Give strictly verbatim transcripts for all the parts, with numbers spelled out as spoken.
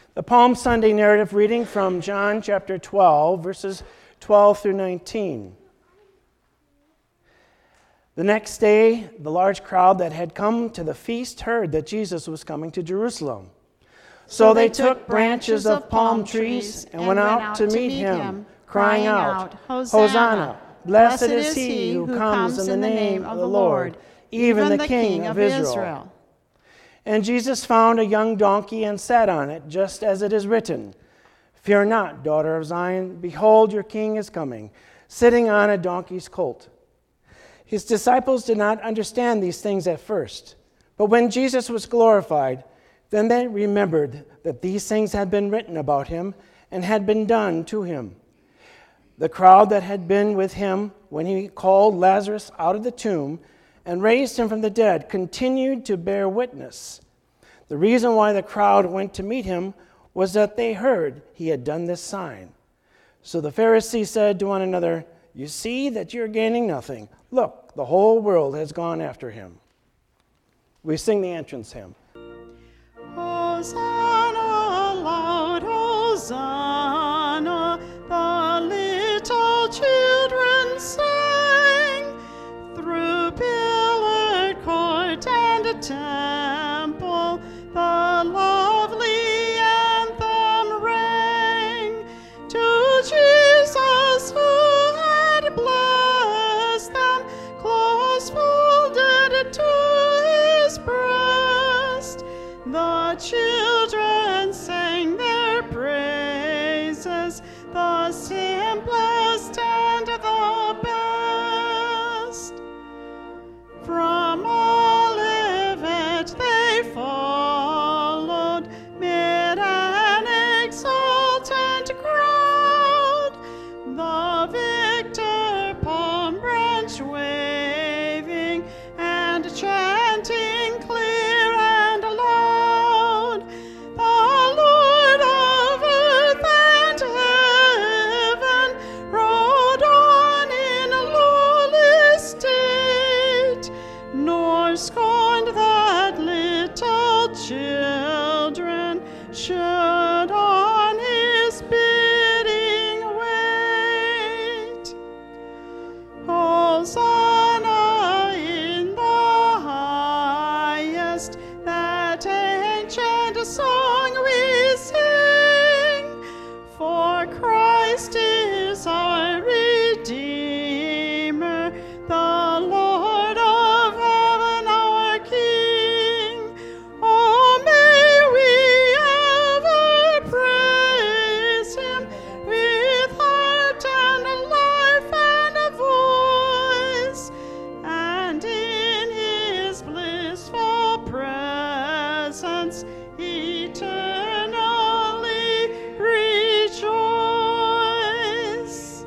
The Palm Sunday narrative reading from John chapter twelve, verses twelve through nineteen. The next day, the large crowd that had come to the feast heard that Jesus was coming to Jerusalem. So, so they, they took branches of palm trees and went out to meet him, crying out, Hosanna! Blessed is he who comes in the name of the Lord, even the King of Israel. And Jesus found a young donkey and sat on it, just as it is written, Fear not, daughter of Zion, behold, your king is coming, sitting on a donkey's colt. His disciples did not understand these things at first, but when Jesus was glorified, then they remembered that these things had been written about him and had been done to him. The crowd that had been with him when he called Lazarus out of the tomb and raised him from the dead continued to bear witness. The reason why the crowd went to meet him was that they heard he had done this sign. So the Pharisees said to one another, You see that you're gaining nothing. Look, the whole world has gone after him. We sing the entrance hymn. Hosanna, loud Hosanna, the little children sang, through pillared court and temple, the lovely anthem rang, to Jesus who had blessed them, close folded to his breast. The children sang their praises, the simplest and the best. From Olivet they followed, mid an exultant crowd, the victor palm branch waving and chanting clear and loud, the Lord of earth and heaven rode on in lowly state, nor scorned that little children should on his bidding wait. Hosanna in the highest, that ancient song we sing, for Christ is our Redeemer, the Lord of heaven, our King. Oh, may we ever praise him with heart and life and voice, and in his blissful presence eternally rejoice.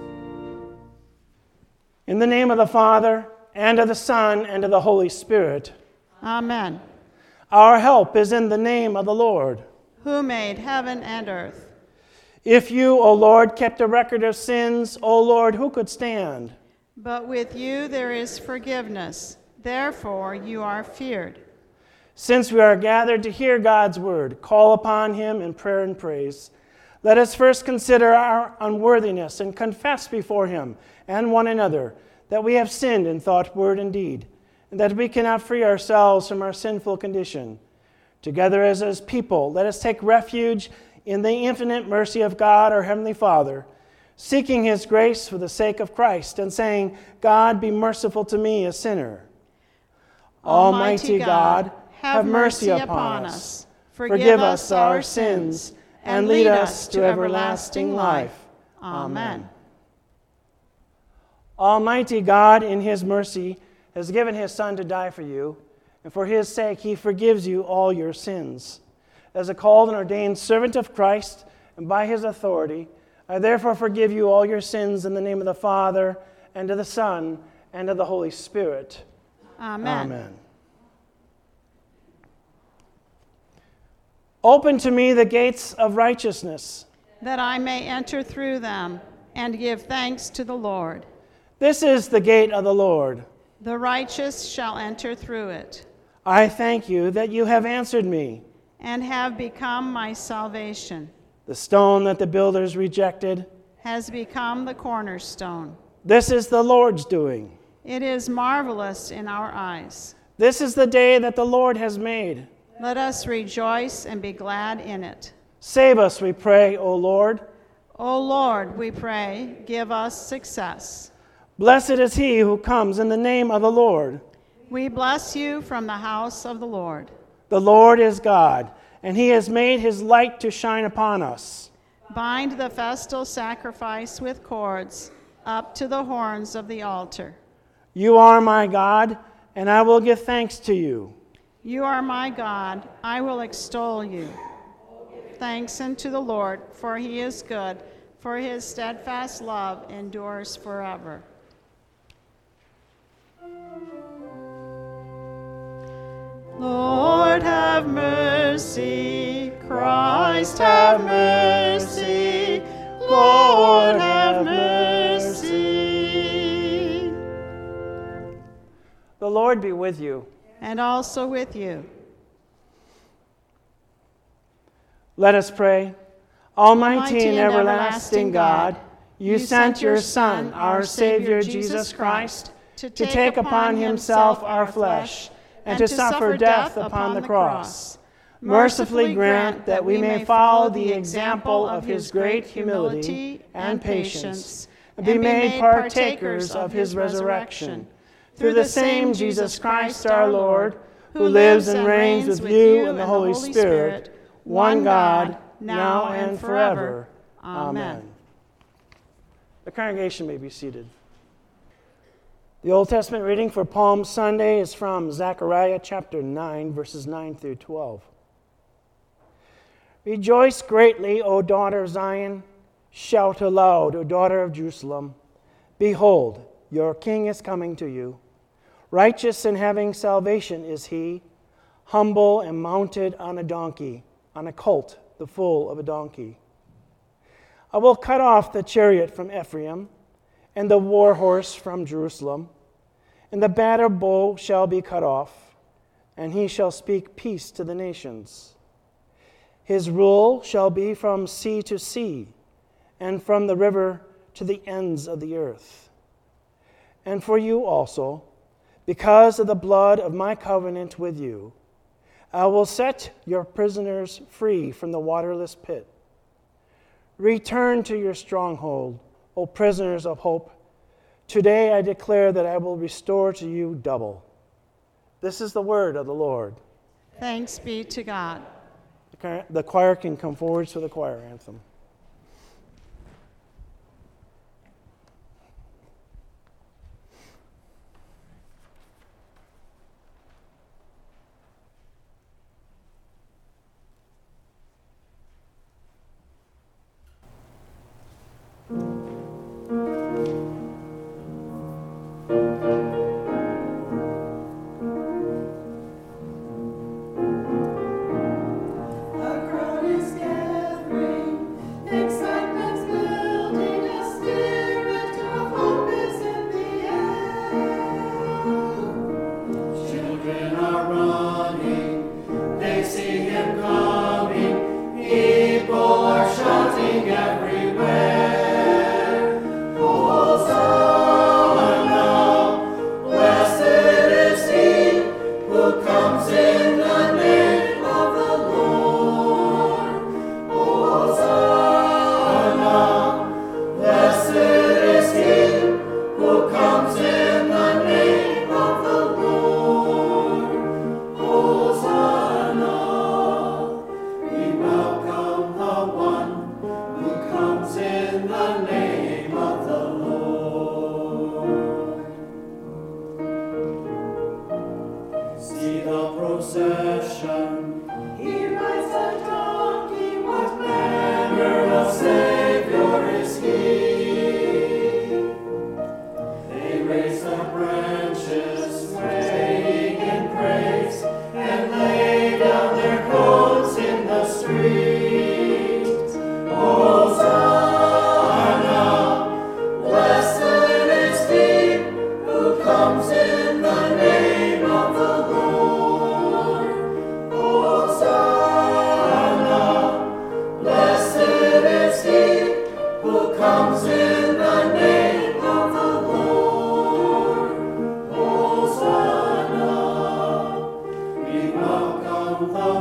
In the name of the Father, and of the Son, and of the Holy Spirit. Amen. Our help is in the name of the Lord. Who made heaven and earth? If you, O Lord, kept a record of sins, O Lord, who could stand? But with you there is forgiveness. Therefore you are feared. Since we are gathered to hear God's word, call upon him in prayer and praise. Let us first consider our unworthiness and confess before him and one another that we have sinned in thought, word, and deed, and that we cannot free ourselves from our sinful condition. Together as his people, let us take refuge in the infinite mercy of God, our Heavenly Father, seeking his grace for the sake of Christ, and saying, God, be merciful to me, a sinner. Almighty God, have mercy upon us. Forgive us our sins, and lead us to everlasting life. Amen. Almighty God, in his mercy, has given his Son to die for you, and for his sake he forgives you all your sins. As a called and ordained servant of Christ, and by his authority, I therefore forgive you all your sins in the name of the Father, and of the Son, and of the Holy Spirit. Amen. Amen. Open to me the gates of righteousness, that I may enter through them and give thanks to the Lord. This is the gate of the Lord. The righteous shall enter through it. I thank you that you have answered me. and have become my salvation. The stone that the builders rejected Has become the cornerstone. This is the Lord's doing. It is marvelous in our eyes. This is the day that the Lord has made. Let us rejoice and be glad in it. Save us, we pray, O Lord. O Lord, we pray, give us success. Blessed is he who comes in the name of the Lord. We bless you from the house of the Lord. The Lord is God, and he has made his light to shine upon us. Bind the festal sacrifice with cords up to the horns of the altar. You are my God, and I will give thanks to you. You are my God, I will extol you. Thanks unto the Lord, for he is good, for his steadfast love endures forever. Lord, have mercy. Christ, have mercy. Lord, have mercy. The Lord be with you. And also with you. Let us pray. Almighty, Almighty and and everlasting God, you, you sent your Son, our Savior Jesus Christ, to take upon himself our flesh, and to suffer death upon the cross. Mercifully grant that we may follow the example of his great humility and patience, and be made partakers of his resurrection. Through the same Jesus Christ our Lord, who lives and reigns with you and the Holy Spirit, one God, now and forever. Amen. The congregation may be seated. The Old Testament reading for Palm Sunday is from Zechariah chapter nine, verses nine through twelve. Rejoice greatly, O daughter of Zion. Shout aloud, O daughter of Jerusalem. Behold, your king is coming to you. Righteous and having salvation is he, humble and mounted on a donkey, on a colt, the foal of a donkey. I will cut off the chariot from Ephraim, and the war horse from Jerusalem, and the battle bow shall be cut off, and he shall speak peace to the nations. His rule shall be from sea to sea, and from the river to the ends of the earth. And for you also, because of the blood of my covenant with you, I will set your prisoners free from the waterless pit. Return to your stronghold, O prisoners of hope. Today I declare that I will restore to you double. This is the word of the Lord. Thanks be to God. The choir can come forward for the choir anthem. A crowd is gathering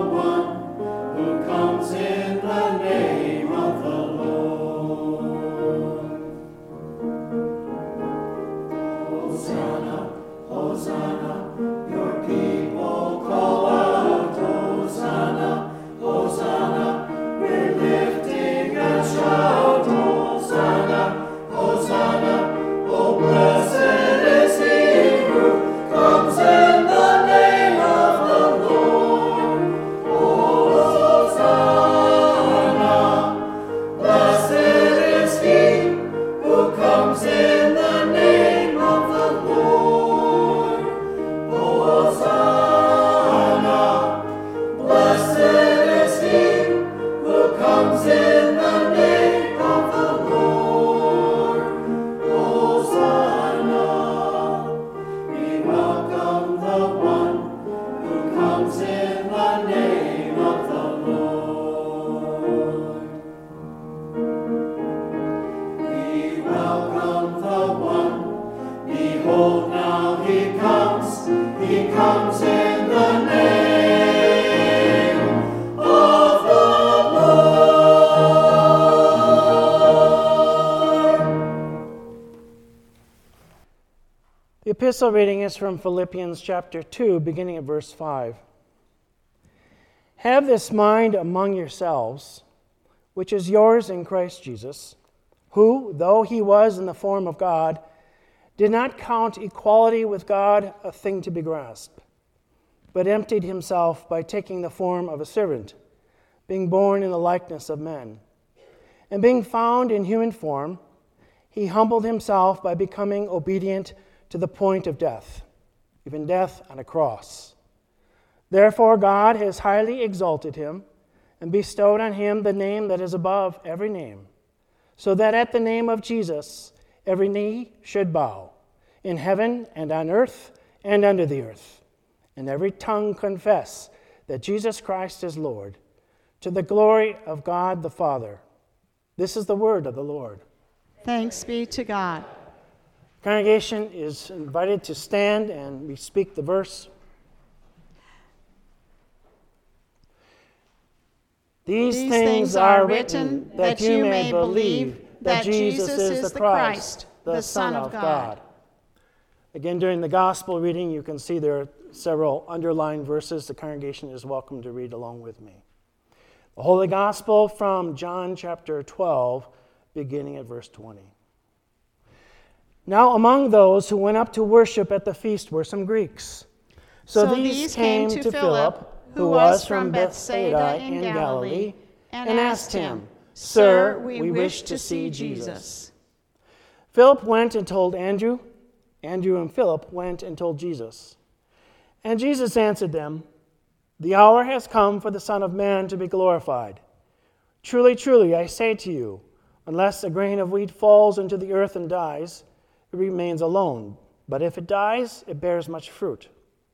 The epistle reading is from Philippians chapter two, beginning at verse five. Have this mind among yourselves, which is yours in Christ Jesus, who, though he was in the form of God, did not count equality with God a thing to be grasped, but emptied himself by taking the form of a servant, being born in the likeness of men. And being found in human form, he humbled himself by becoming obedient to the point of death, even death on a cross. Therefore God has highly exalted him and bestowed on him the name that is above every name, so that at the name of Jesus every knee should bow, in heaven and on earth and under the earth, and every tongue confess that Jesus Christ is Lord, to the glory of God the Father. This is the word of the Lord. Thanks be to God. Congregation is invited to stand and we speak the verse. These, These things are written that you may believe that Jesus is the Christ, the Son of God. Again, during the gospel reading, you can see there are several underlined verses. The congregation is welcome to read along with me. The Holy Gospel from John chapter twelve, beginning at verse twenty. Now among those who went up to worship at the feast were some Greeks. So, so these, these came to Philip, who was from Bethsaida in Galilee, and asked him, Sir, we wish to see Jesus. Philip went and told Andrew. Andrew and Philip went and told Jesus. And Jesus answered them, The hour has come for the Son of Man to be glorified. Truly, truly, I say to you, unless a grain of wheat falls into the earth and dies, it remains alone, but if it dies, it bears much fruit.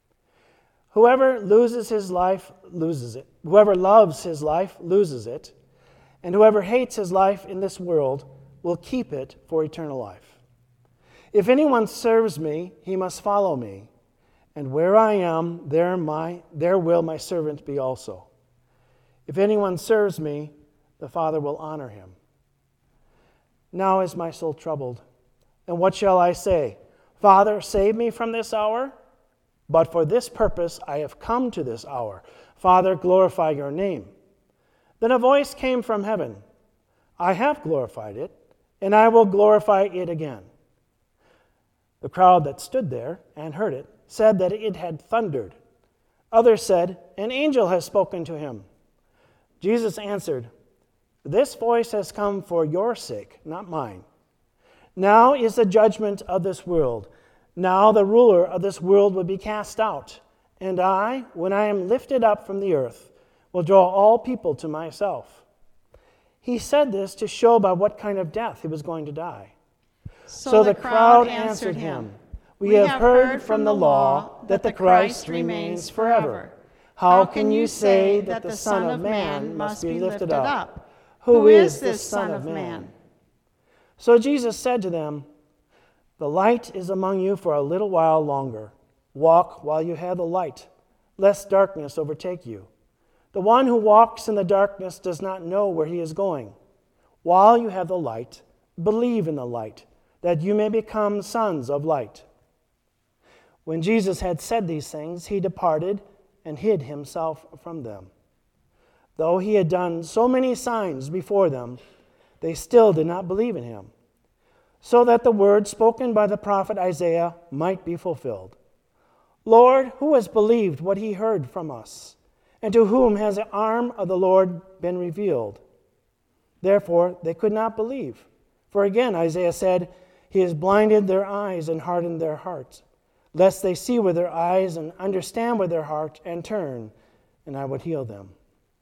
Whoever loses his life loses it. Whoever loves his life loses it, and whoever hates his life in this world will keep it for eternal life. If anyone serves me, he must follow me, and where I am, there my there will my servant be also. If anyone serves me, the Father will honor him. Now is my soul troubled. And what shall I say? Father, save me from this hour? But for this purpose I have come to this hour. Father, glorify your name. Then a voice came from heaven. I have glorified it, and I will glorify it again. The crowd that stood there and heard it said that it had thundered. Others said, An angel has spoken to him. Jesus answered, This voice has come for your sake, not mine. Now is the judgment of this world. Now the ruler of this world will be cast out. And I, when I am lifted up from the earth, will draw all people to myself. He said this to show by what kind of death he was going to die. So, so the, the crowd answered him, We have heard from the law that the Christ remains forever. How can you say that the Son of Man must be lifted up? Who is this Son of Man? So Jesus said to them, The light is among you for a little while longer. Walk while you have the light, lest darkness overtake you. The one who walks in the darkness does not know where he is going. While you have the light, believe in the light, that you may become sons of light." When Jesus had said these things, he departed and hid himself from them. Though he had done so many signs before them, they still did not believe in him, so that the word spoken by the prophet Isaiah might be fulfilled. "Lord, who has believed what he heard from us? And to whom has the arm of the Lord been revealed?" Therefore they could not believe. For again Isaiah said, "He has blinded their eyes and hardened their hearts, lest they see with their eyes and understand with their heart and turn, and I would heal them."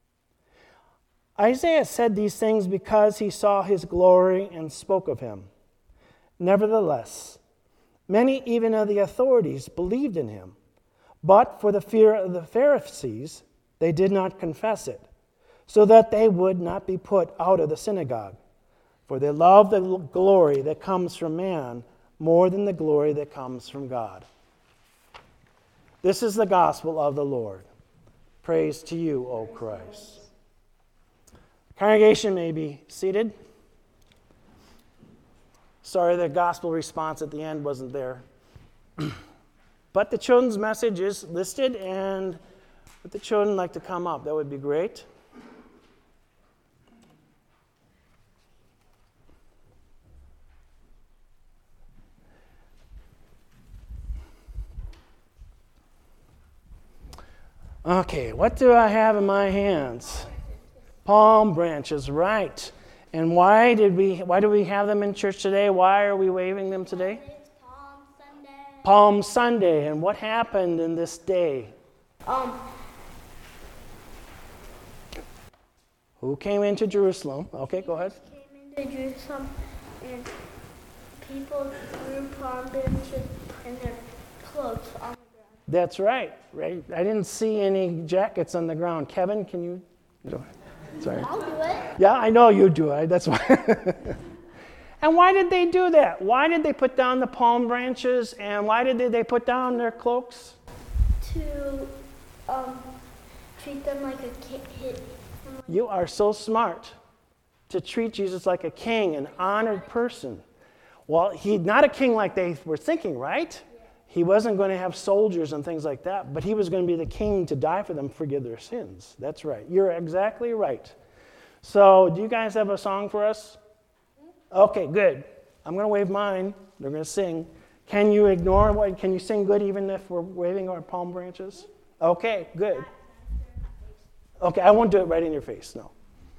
Isaiah said these things because he saw his glory and spoke of him. Nevertheless, many even of the authorities believed in him, but for the fear of the Pharisees, they did not confess it, so that they would not be put out of the synagogue. For they love the glory that comes from man more than the glory that comes from God. This is the gospel of the Lord. Praise to you, O Christ. Congregation may be seated. Sorry, the gospel response at the end wasn't there. But the children's message is listed, and if the children like to come up, that would be great. Okay, what do I have in my hands? Palm branches, right. And why did we why do we have them in church today? Why are we waving them today? It's Palm Sunday. Palm Sunday. And what happened in this day? Um, Who came into Jerusalem? Okay, go ahead. came into Jerusalem and people threw palm branches in their clothes on the ground. That's right, right. I didn't see any jackets on the ground. Kevin, can you? No, sorry. I'll do it. Yeah, I know you do it. That's why. And why did they do that? Why did they put down the palm branches? And why did they put down their cloaks? To um, treat them like a kid. You are so smart to treat Jesus like a king, an honored person. Well, he's not a king like they were thinking, right? He wasn't going to have soldiers and things like that, but he was going to be the king to die for them, forgive their sins. That's right. You're exactly right. So, do you guys have a song for us? Okay, good. I'm going to wave mine. They're going to sing. Can you ignore what? Can you sing good even if we're waving our palm branches? Okay, good. Okay, I won't do it right in your face, no.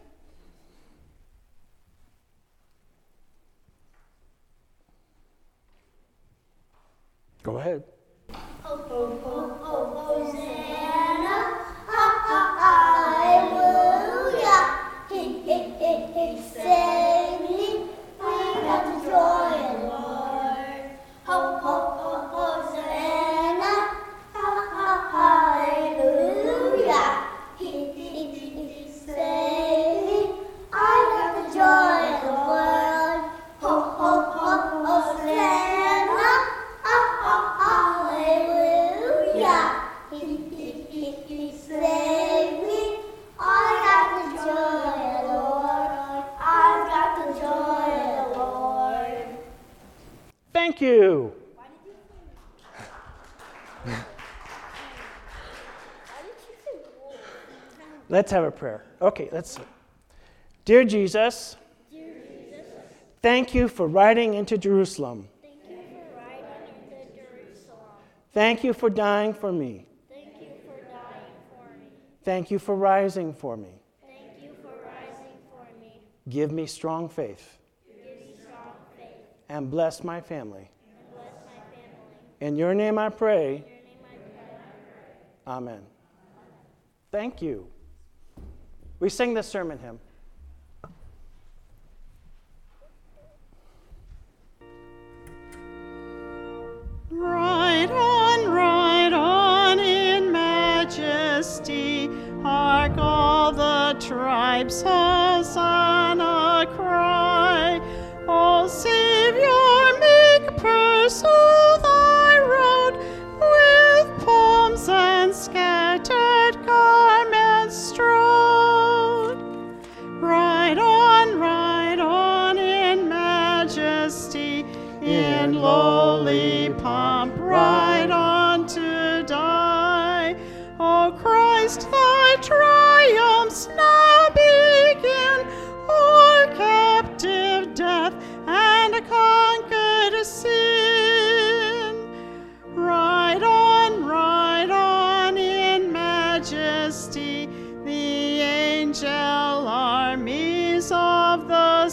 Go ahead. Oh, oh, oh, oh, Hosanna, ha, ha, hallelujah. He, he, he, he, save me, we got the joy of the Lord. Ho, ho, ho, Hosanna, ha, ha, hallelujah. He, he, he, he, save me, I got the joy of the Lord. Ho, ho, ho, Hosanna. Hallelujah. He, he, he, he saved me. I got the joy of the Lord. I've got the joy of the Lord. Thank you. Why did you sing? Why did you sing gold? Let's have a prayer. Okay, let's see. Dear Jesus, Dear Jesus, thank you for riding into Jerusalem. thank you for riding into Jerusalem. Thank you for dying for me. Thank you for dying for me. Thank you for rising for me. Thank you for rising for me. Give me strong faith Give me strong faith and bless my family. and bless my family. In your name I pray. In your name I pray. Amen. Thank you. We sing the sermon hymn. Ride on, ride on in majesty, hark all the tribes, Hosanna cry. O Savior, make pursue thy road with palms and scattered garments strewn.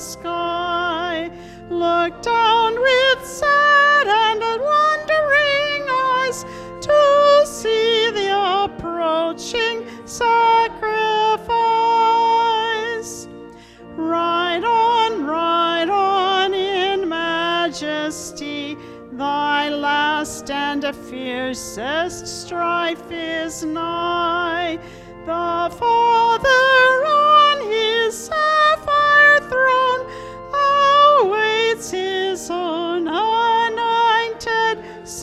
sky. Look down with sad and wondering eyes to see the approaching sacrifice. Ride on, ride on in majesty. Thy last and fiercest strife is nigh. The Father on his sapphire throne awaits his own anointed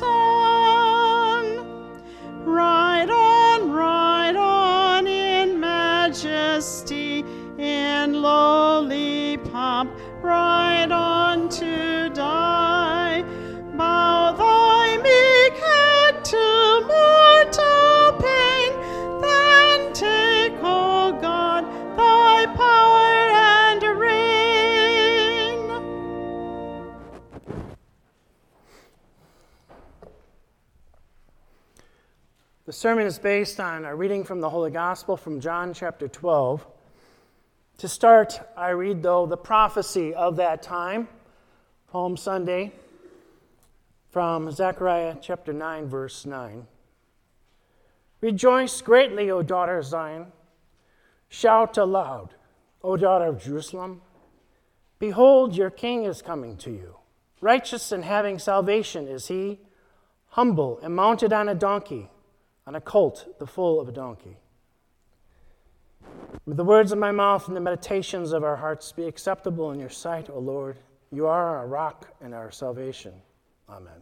Son. Ride on, ride on in majesty, in lowly pomp, ride on to die. Bow thy meek head to mortal pain, then take, O God, thy power and reign. The sermon is based on a reading from the Holy Gospel from John chapter twelve. To start, I read, though, the prophecy of that time, Palm Sunday, from Zechariah chapter nine, verse nine. Rejoice greatly, O daughter of Zion. Shout aloud, O daughter of Jerusalem. Behold, your king is coming to you. Righteous and having salvation is he, humble and mounted on a donkey, on a colt, the foal of a donkey. May the words of my mouth and the meditations of our hearts be acceptable in your sight, O Lord. You are our rock and our salvation. Amen.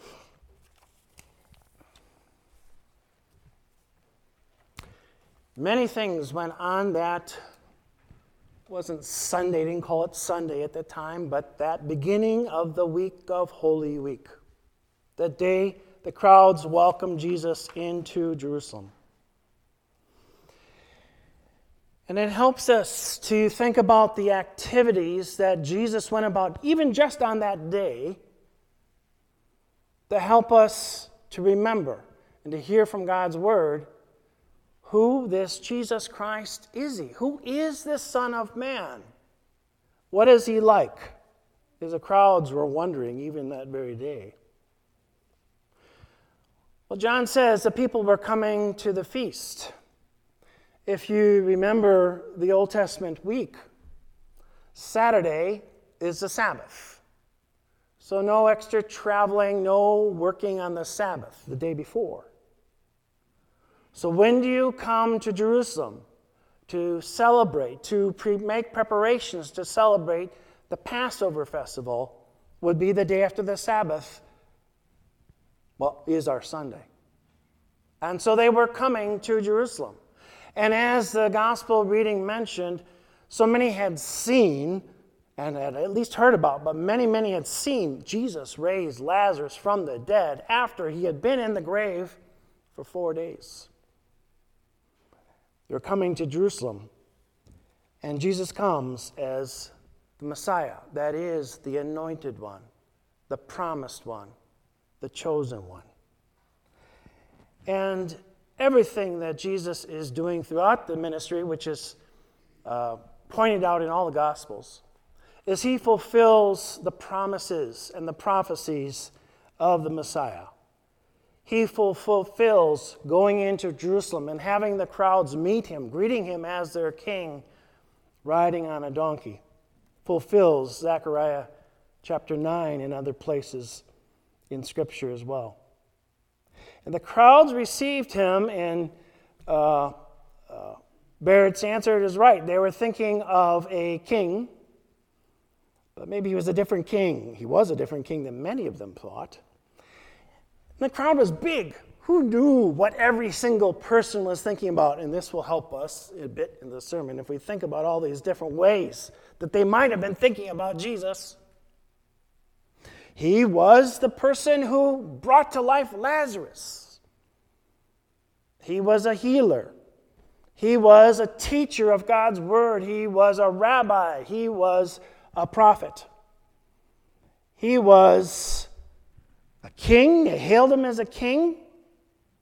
Many things went on that wasn't Sunday, didn't call it Sunday at the time, but that beginning of the week of Holy Week, the day the crowds welcomed Jesus into Jerusalem. And it helps us to think about the activities that Jesus went about, even just on that day, to help us to remember and to hear from God's word who this Jesus Christ is he? Who is this Son of Man? What is he like? As the crowds were wondering even that very day. Well, John says the people were coming to the feast. If you remember the Old Testament week, Saturday is the Sabbath. So no extra traveling, no working on the Sabbath the day before. So when do you come to Jerusalem to celebrate, to pre- make preparations to celebrate the Passover festival? Would be the day after the Sabbath. Well, is our Sunday. And so they were coming to Jerusalem. And as the gospel reading mentioned, so many had seen, and had at least heard about, but many, many had seen Jesus raise Lazarus from the dead after he had been in the grave for four days. They're coming to Jerusalem, and Jesus comes as the Messiah, that is the anointed one, the promised one, the chosen one. And everything that Jesus is doing throughout the ministry, which is uh, pointed out in all the Gospels, is he fulfills the promises and the prophecies of the Messiah. He fulfills going into Jerusalem and having the crowds meet him, greeting him as their king, riding on a donkey. Fulfills Zechariah chapter nine and other places in Scripture as well. And the crowds received him, and uh, uh, Barrett's answer is right. They were thinking of a king, but maybe he was a different king. He was a different king than many of them thought. And the crowd was big. Who knew what every single person was thinking about? And this will help us a bit in the sermon if we think about all these different ways that they might have been thinking about Jesus. He was the person who brought to life Lazarus. He was a healer. He was a teacher of God's word. He was a rabbi. He was a prophet. He was a king. They hailed him as a king.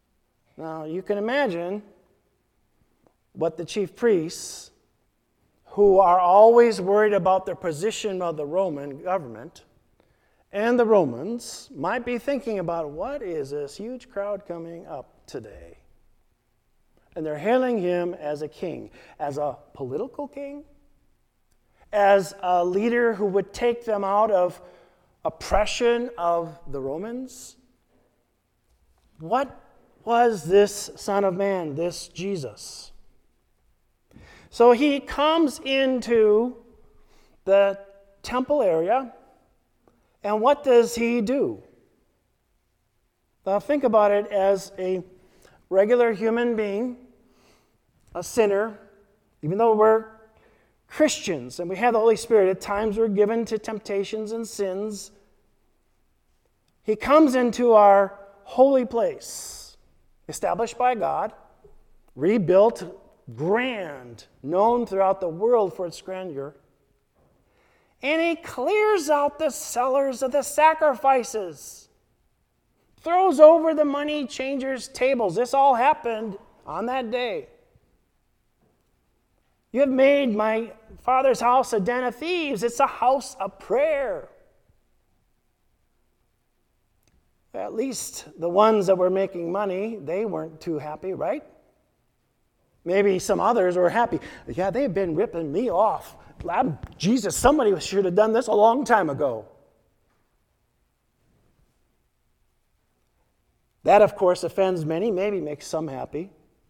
Now, you can imagine what the chief priests, who are always worried about the position of the Roman government and the Romans might be thinking about, what is this huge crowd coming up today? And they're hailing him as a king, as a political king, as a leader who would take them out of oppression of the Romans. What was this Son of Man, this Jesus? So he comes into the temple area, and what does he do? Now think about it as a regular human being, a sinner. Even though we're Christians and we have the Holy Spirit, at times we're given to temptations and sins. He comes into our holy place, established by God, rebuilt, grand, known throughout the world for its grandeur. And he clears out the sellers of the sacrifices, throws over the money changers' tables. This all happened on that day. You have made my Father's house a den of thieves. It's a house of prayer. At least the ones that were making money, they weren't too happy, right? Maybe some others were happy. Yeah, they've been ripping me off. I'm, Jesus, somebody should have done this a long time ago. That, of course, offends many, maybe makes some happy.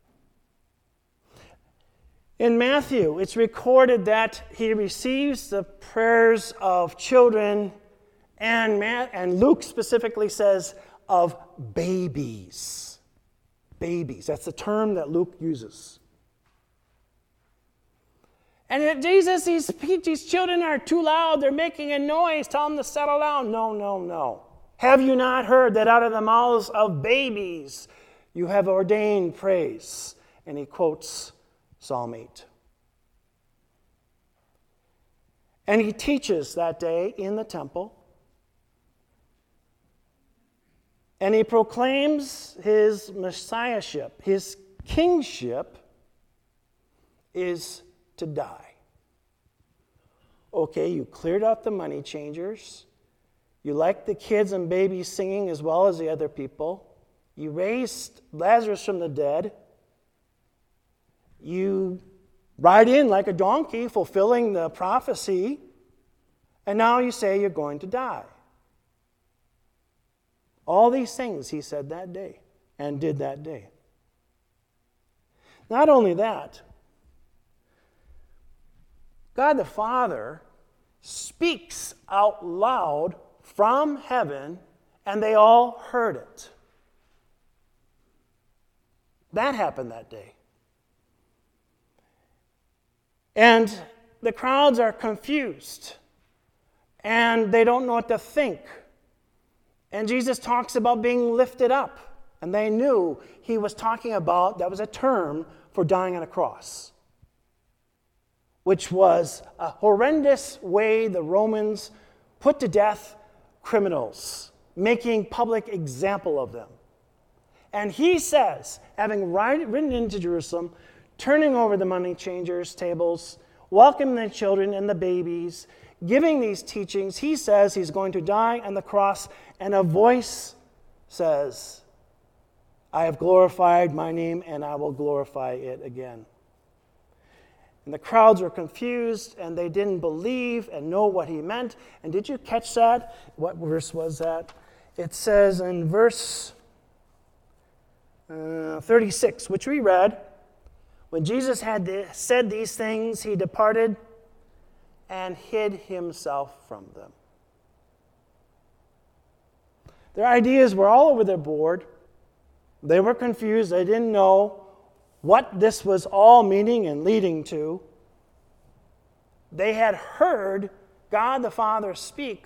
In Matthew, it's recorded that he receives the prayers of children, and, Matt, and Luke specifically says of babies. Babies. That's the term that Luke uses. And if Jesus, these, these children are too loud, they're making a noise, tell them to settle down. No, no, no. Have you not heard that out of the mouths of babies you have ordained praise? And he quotes Psalm eight. And he teaches that day in the temple. And he proclaims his messiahship, his kingship is to die. Okay, you cleared out the money changers. You liked the kids and babies singing as well as the other people. You raised Lazarus from the dead. You ride in like a donkey, fulfilling the prophecy. And now you say you're going to die. All these things he said that day and did that day. Not only that, God the Father speaks out loud from heaven, and they all heard it. That happened that day. And the crowds are confused, and they don't know what to think. And Jesus talks about being lifted up, and they knew he was talking about, that was a term for dying on a cross, which was a horrendous way the Romans put to death criminals, making public example of them. And he says, having ridden into Jerusalem, turning over the money changers' tables, welcoming the children and the babies, giving these teachings, he says he's going to die on the cross, and a voice says, I have glorified my name, and I will glorify it again. And the crowds were confused, and they didn't believe and know what he meant. And did you catch that? What verse was that? It says in verse uh, thirty-six, which we read, when Jesus had said these things, he departed and hid himself from them. Their ideas were all over their board. They were confused. They didn't know what this was all meaning and leading to. They had heard God the Father speak,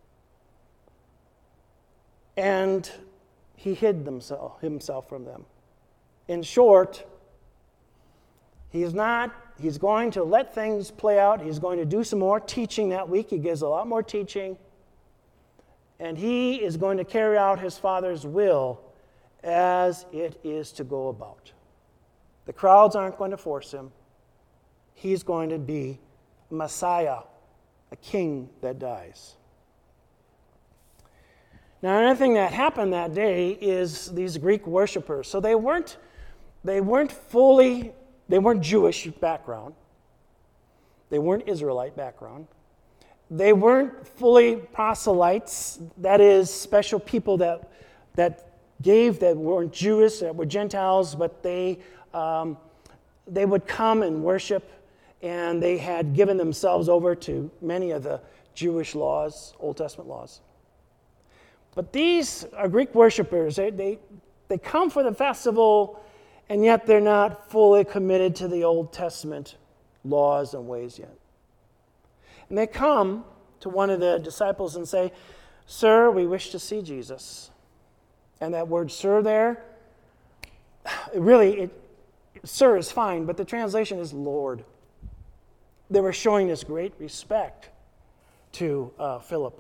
and he hid himself, himself from them. In short, he's not, he's going to let things play out. He's going to do some more teaching that week. He gives a lot more teaching. And he is going to carry out his Father's will as it is to go about. The crowds aren't going to force him. he's going to be a Messiah, a king that dies. Now, another thing that happened that day is these Greek worshipers. So they weren't, they weren't fully, they weren't Jewish background. They weren't Israelite background. They weren't fully proselytes, that is, special people that that gave, that weren't Jewish, that were Gentiles, but they um, they would come and worship, and they had given themselves over to many of the Jewish laws, Old Testament laws. But these are Greek worshipers. They, they, they come for the festival, and yet they're not fully committed to the Old Testament laws and ways yet. And they come to one of the disciples and say, "Sir, we wish to see Jesus." And that word "sir" there, it really, it, "sir" is fine, but the translation is "Lord." They were showing this great respect to uh, Philip.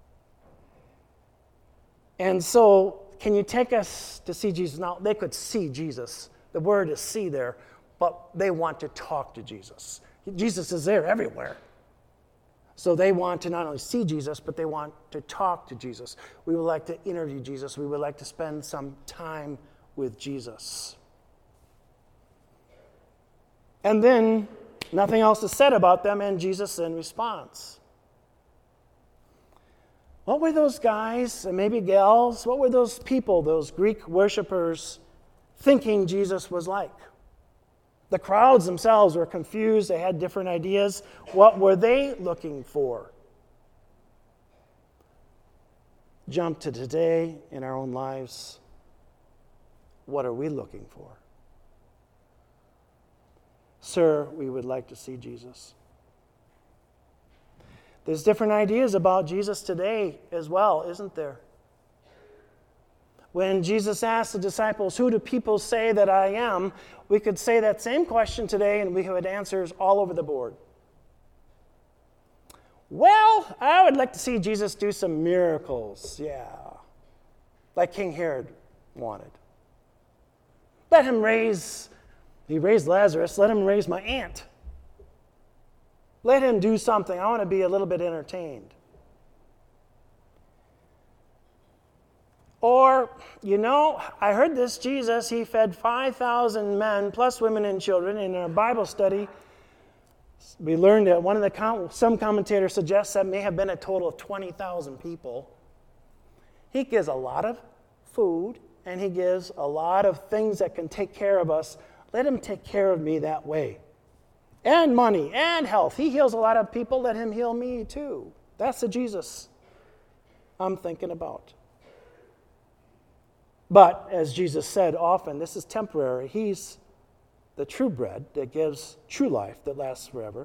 And so, can you take us to see Jesus? Now, they could see Jesus. The word is "see" there, but they want to talk to Jesus. Jesus is there everywhere. So they want to not only see Jesus, but they want to talk to Jesus. We would like to interview Jesus. We would like to spend some time with Jesus. And then nothing else is said about them, and Jesus in response. What were those guys, and maybe gals, what were those people, those Greek worshipers, thinking Jesus was like? The crowds themselves were confused. They had different ideas. What were they looking for? Jump to today in our own lives. What are we looking for? Sir, we would like to see Jesus. There's different ideas about Jesus today as well, isn't there? When Jesus asked the disciples, "Who do people say that I am?" we could say that same question today and we would answers all over the board. Well, I would like to see Jesus do some miracles, yeah, like King Herod wanted. Let him raise, he raised Lazarus, let him raise my aunt. Let him do something. I want to be a little bit entertained. Or, you know, I heard this Jesus, he fed five thousand men plus women and children. In our Bible study, we learned that one of the, some commentators suggest that may have been a total of twenty thousand people. He gives a lot of food, and he gives a lot of things that can take care of us. Let him take care of me that way. And money, and health. He heals a lot of people, let him heal me too. That's the Jesus I'm thinking about. But, as Jesus said often, this is temporary. He's the true bread that gives true life that lasts forever.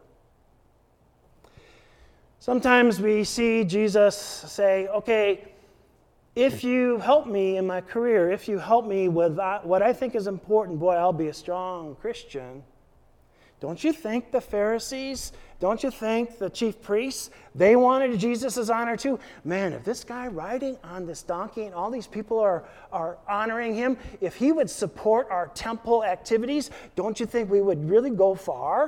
Sometimes we see Jesus say, "Okay, if you help me in my career, if you help me with what I think is important, boy, I'll be a strong Christian." Don't you think the Pharisees, don't you think the chief priests, they wanted Jesus' honor too? Man, if this guy riding on this donkey and all these people are, are honoring him, if he would support our temple activities, don't you think we would really go far?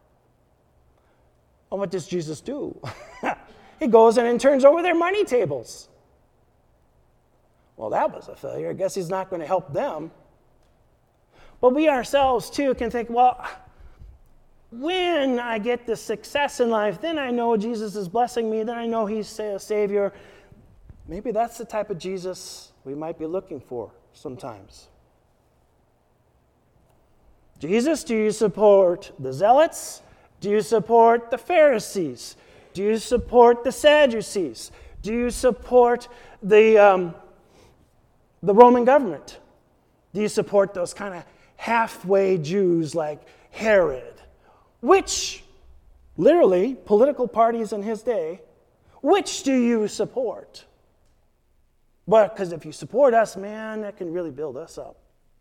And what does Jesus do? He goes in and turns over their money tables. Well, that was a failure. I guess he's not going to help them. But we ourselves too can think, well, when I get the success in life, then I know Jesus is blessing me, then I know he's a Savior. Maybe that's the type of Jesus we might be looking for sometimes. Jesus, do you support the Zealots? Do you support the Pharisees? Do you support the Sadducees? Do you support the, um, the Roman government? Do you support those kind of halfway Jews like Herod? Which, literally, political parties in his day, which do you support? But because if you support us, man, that can really build us up.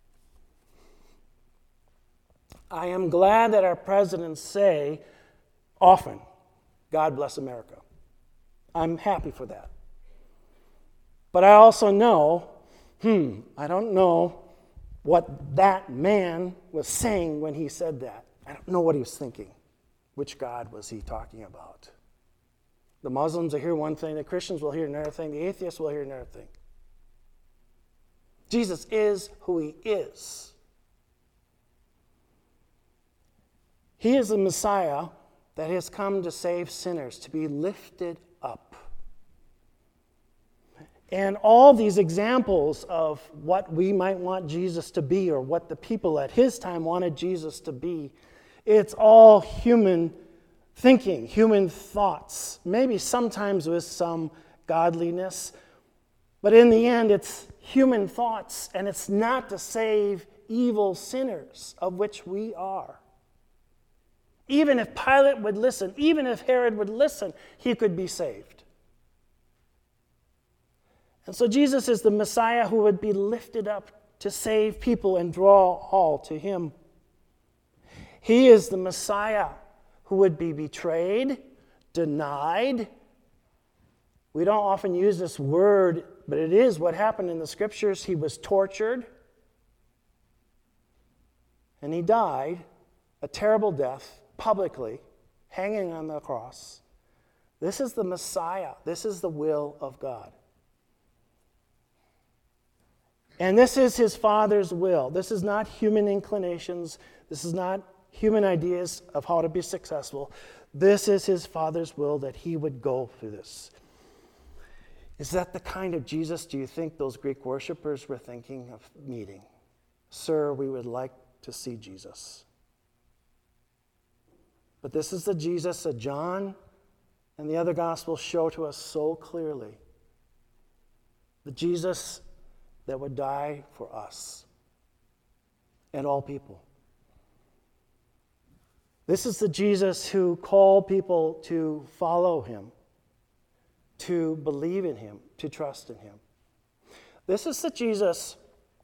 I am glad that our presidents say often, "God bless America." I'm happy for that. But I also know, hmm, I don't know what that man was saying when he said that. I don't know what he was thinking. Which God was he talking about? The Muslims will hear one thing, the Christians will hear another thing, the atheists will hear another thing. Jesus is who he is. He is the Messiah that has come to save sinners, to be lifted up. And all these examples of what we might want Jesus to be, or what the people at his time wanted Jesus to be, it's all human thinking, human thoughts, maybe sometimes with some godliness, but in the end it's human thoughts, and it's not to save evil sinners, of which we are. Even if Pilate would listen, even if Herod would listen, he could be saved. And so Jesus is the Messiah who would be lifted up to save people and draw all to him. He is the Messiah who would be betrayed, denied. We don't often use this word, but it is what happened in the scriptures. He was tortured, and he died a terrible death publicly, hanging on the cross. This is the Messiah. This is the will of God. And this is his Father's will. This is not human inclinations. This is not human ideas of how to be successful. This is his Father's will, that he would go through this. Is that the kind of Jesus do you think those Greek worshipers were thinking of meeting? Sir, we would like to see Jesus. But this is the Jesus that John and the other Gospels show to us so clearly. The Jesus that would die for us and all people. This is the Jesus who called people to follow him, to believe in him, to trust in him. This is the Jesus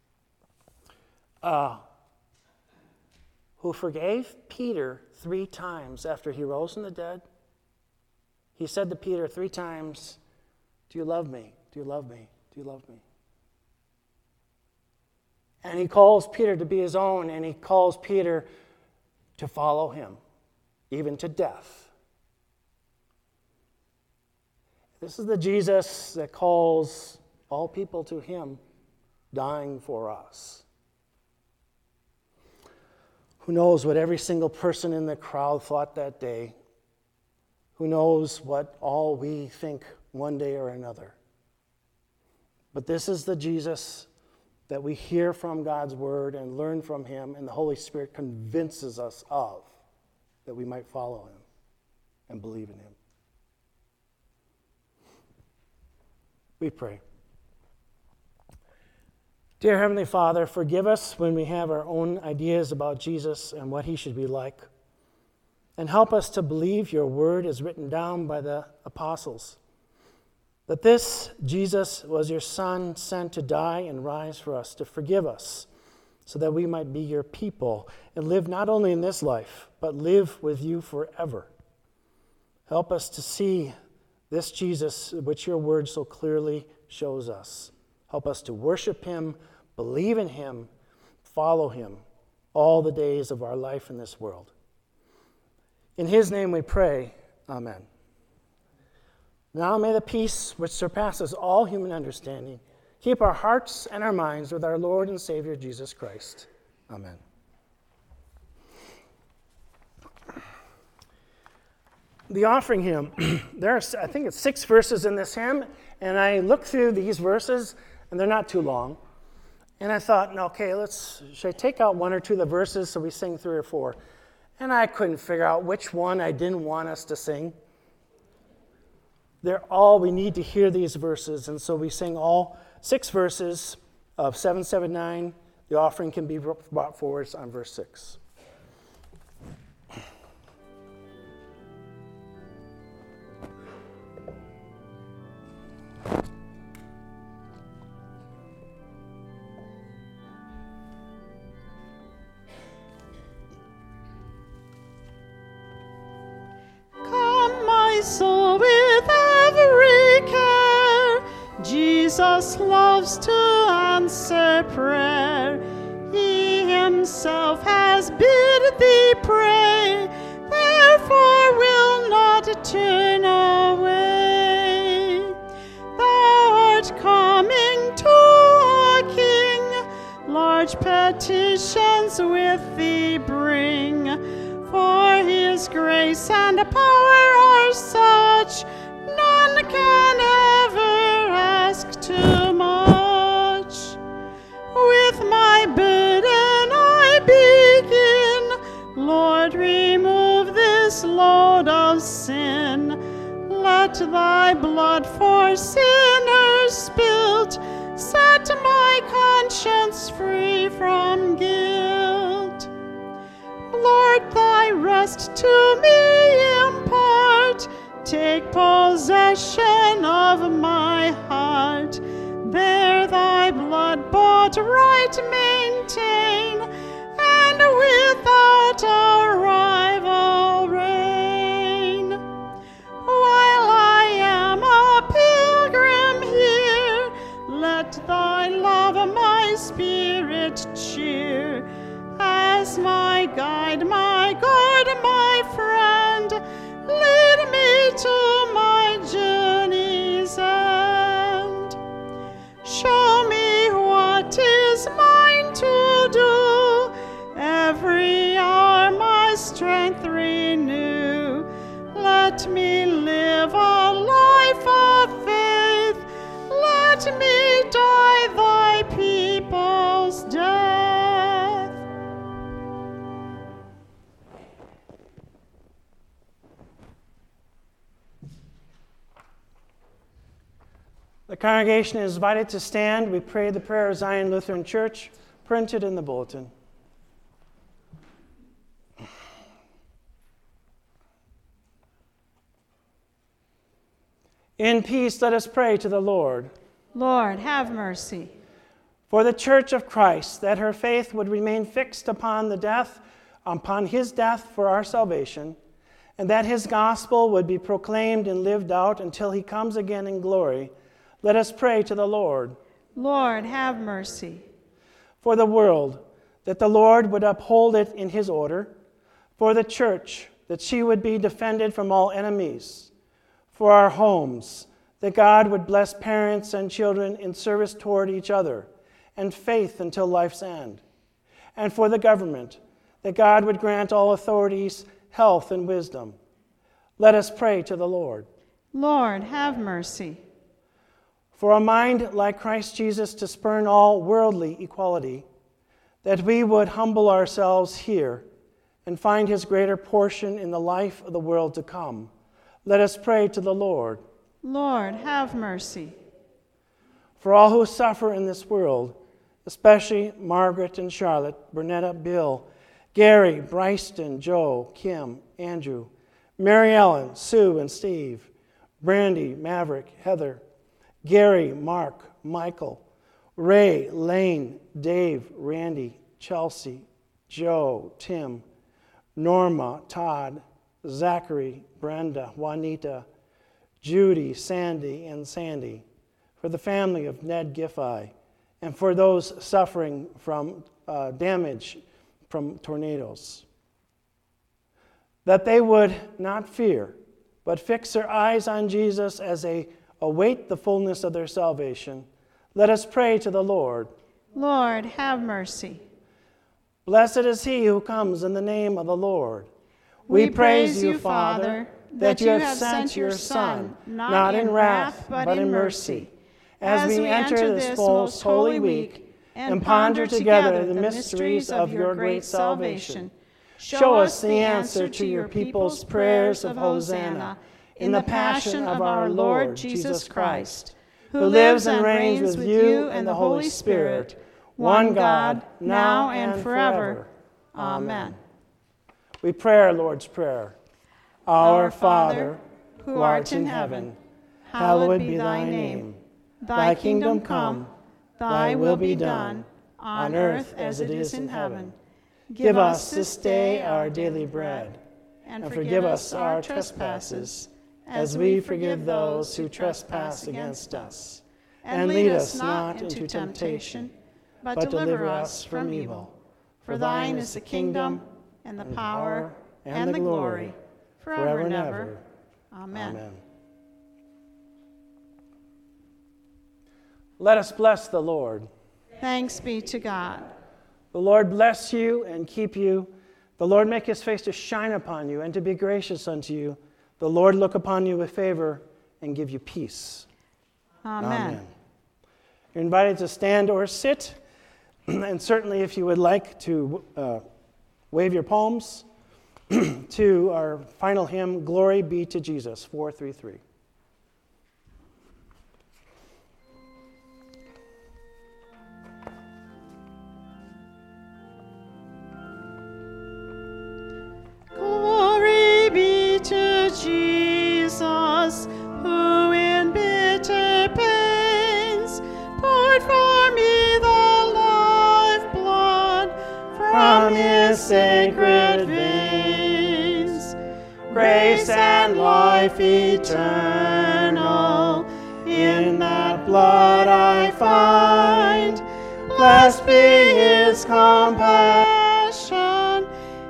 uh, who forgave Peter three times after he rose from the dead. He said to Peter three times, "Do you love me? Do you love me? Do you love me?" And he calls Peter to be his own, and he calls Peter to follow him, even to death. This is the Jesus that calls all people to him, dying for us. Who knows what every single person in the crowd thought that day? Who knows what all we think one day or another? But this is the Jesus that we hear from God's word and learn from him, and the Holy Spirit convinces us of, that we might follow him and believe in him. We pray. Dear Heavenly Father, forgive us when we have our own ideas about Jesus and what he should be like, and help us to believe your word as written down by the apostles, that this Jesus was your Son, sent to die and rise for us, to forgive us, so that we might be your people and live not only in this life, but live with you forever. Help us to see this Jesus, which your word so clearly shows us. Help us to worship him, believe in him, follow him all the days of our life in this world. In his name we pray, amen. Now may the peace which surpasses all human understanding keep our hearts and our minds with our Lord and Savior Jesus Christ. Amen. The offering hymn, there are, I think it's six verses in this hymn, and I looked through these verses, and they're not too long. And I thought, okay, let's, should I take out one or two of the verses so we sing three or four? And I couldn't figure out which one I didn't want us to sing. They're all, we need to hear these verses, and so we sing all six verses of seven seventy-nine. The offering can be brought forward on verse six. Soul with every care, Jesus loves to answer prayer. He himself has bid thee pray, therefore grace and power are such, none can ever ask too much. With my burden I begin, Lord, remove this load of sin. Let thy blood for sinners spilt set my conscience free from guilt. Lord, thy rest to me impart. Take possession of my heart. There thy blood-bought right maintain, and without a rival reign. While I am a pilgrim here, let thy love my spirit cheer. As my guide, my God, my friend, lead me to my journey's end. Show me what is mine to do. Every hour my strength renew. Let me live a life of faith. Let me die thy people's death. The congregation is invited to stand. We pray the prayer of Zion Lutheran Church, printed in the bulletin. In peace, let us pray to the Lord. Lord, have mercy. For the Church of Christ, that her faith would remain fixed upon the death, upon his death for our salvation, and that his gospel would be proclaimed and lived out until he comes again in glory. Let us pray to the Lord. Lord, have mercy. For the world, that the Lord would uphold it in his order. For the church, that she would be defended from all enemies. For our homes, that God would bless parents and children in service toward each other, and faith until life's end. And for the government, that God would grant all authorities health and wisdom. Let us pray to the Lord. Lord, have mercy. For a mind like Christ Jesus to spurn all worldly equality, that we would humble ourselves here and find his greater portion in the life of the world to come. Let us pray to the Lord. Lord, have mercy. For all who suffer in this world, especially Margaret and Charlotte, Bernetta, Bill, Gary, Bryston, Joe, Kim, Andrew, Mary Ellen, Sue and Steve, Brandy, Maverick, Heather, Gary, Mark, Michael, Ray, Lane, Dave, Randy, Chelsea, Joe, Tim, Norma, Todd, Zachary, Brenda, Juanita, Judy, Sandy, and Sandy, for the family of Ned Giffey, and for those suffering from uh, damage from tornadoes. That they would not fear, but fix their eyes on Jesus as they await the fullness of their salvation. Let us pray to the Lord. Lord, have mercy. Blessed is he who comes in the name of the Lord. We, we praise you, Father, that you have sent your Son, not in wrath, but in mercy. As we enter this most holy week and ponder together the mysteries of your great salvation, show us the answer to your people's prayers of Hosanna in the passion of our Lord Jesus Christ, who lives and reigns with you and the Holy Spirit, one God, now and forever. Amen. We pray our Lord's Prayer. Our Father, who art in heaven, hallowed be thy name. Thy kingdom come, thy will be done, on earth as it is in heaven. Give us this day our daily bread, and forgive us our trespasses, as we forgive those who trespass against us. And lead us not into temptation, but deliver us from evil. For thine is the kingdom, and the power, and the glory, forever and ever. Amen. Amen. Let us bless the Lord. Thanks be to God. The Lord bless you and keep you. The Lord make his face to shine upon you and to be gracious unto you. The Lord look upon you with favor and give you peace. Amen. Amen. You're invited to stand or sit, and certainly if you would like to uh, wave your palms to our final hymn, Glory Be to Jesus, four three three. Glory be to Jesus, who in bitter pains poured for me the lifeblood from his sacred veins. Grace and life eternal in that blood I find. Blessed be his compassion,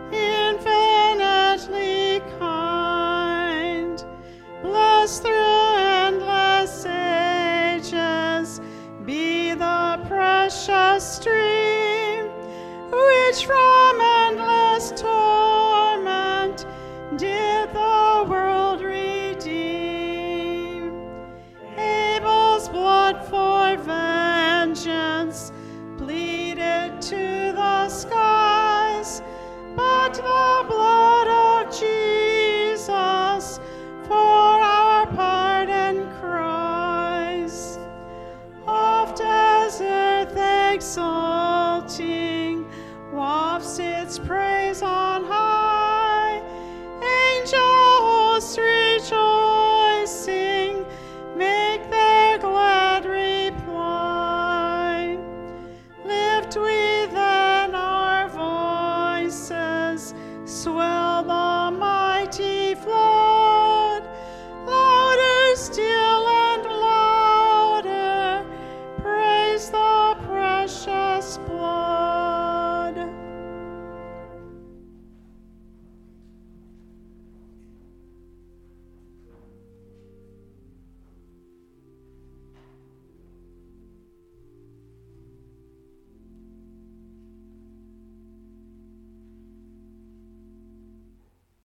infinitely kind. Blessed through endless ages be the precious stream, which from endless torment did the world redeem. Abel's blood for vengeance pleaded to the skies, but the blood of Jesus for our pardon cries. Oft as earth exalting wafts its praise on high, angel hosts